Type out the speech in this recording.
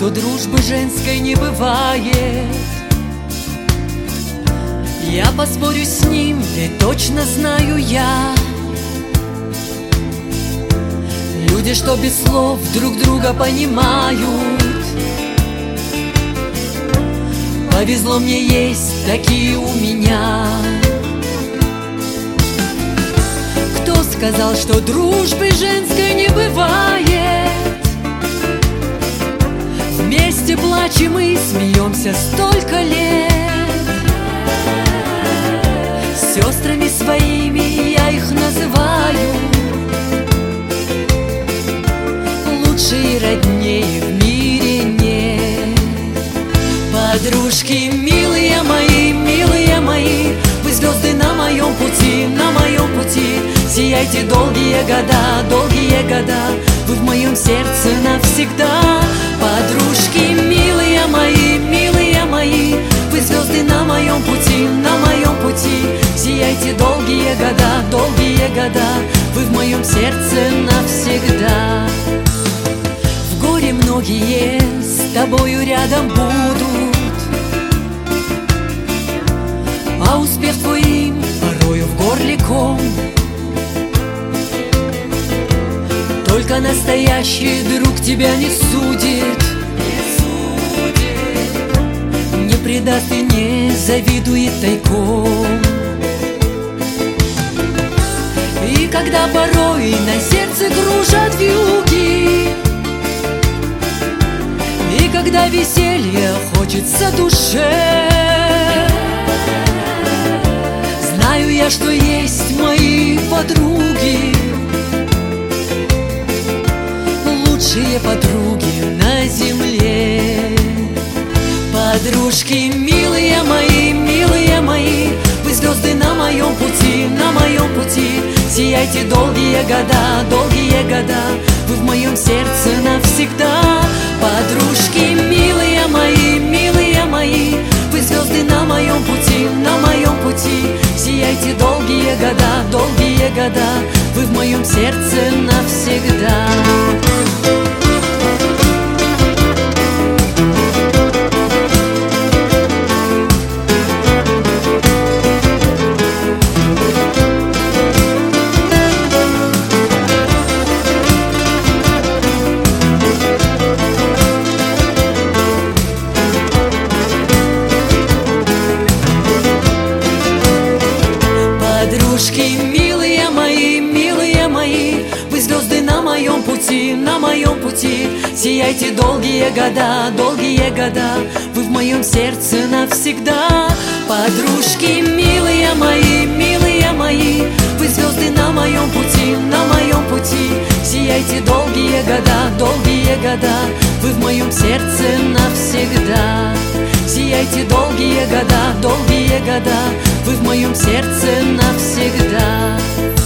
что дружбы женской не бывает. Я поспорю с ним, ведь точно знаю я. Люди, что без слов друг друга понимают. Повезло мне, есть такие у меня. Кто сказал, что дружбы женской не бывает? Вместе плачем и смеемся столько лет. Сестрами своими я их называю. Лучше и роднее в мире нет. Подружки, милые мои, вы звезды на моем пути, на моем пути. Сияйте долгие года, вы в моем сердце навсегда. Подружки, милые мои, вы звезды на моем пути, на моем пути. Сияйте долгие года, вы в моем сердце навсегда. В горе многие с тобою рядом будут, а успех твой им порою в горле ком. Только настоящий друг тебя не судит, не предаст и не завидует тайком. И когда порой на сердце кружат вьюги, и когда веселье хочется душе, знаю я, что есть мои подруги, лучшие подруги на земле. Подружки, милые мои, вы звезды на моем пути, на моем пути. Сияйте долгие года, вы в моем сердце навсегда. Подружки, милые мои, вы звезды на моем пути, на моем пути. Сияйте долгие года, вы в моем сердце навсегда. Подружки, милые мои, вы звезды на моем пути, на моем пути. Сияйте долгие года, вы в моем сердце навсегда. Подружки, милые мои, вы звезды на моем пути, на моем пути. Сияйте долгие года, вы в моем сердце навсегда. Сияйте долгие года, вы в моем сердце навсегда.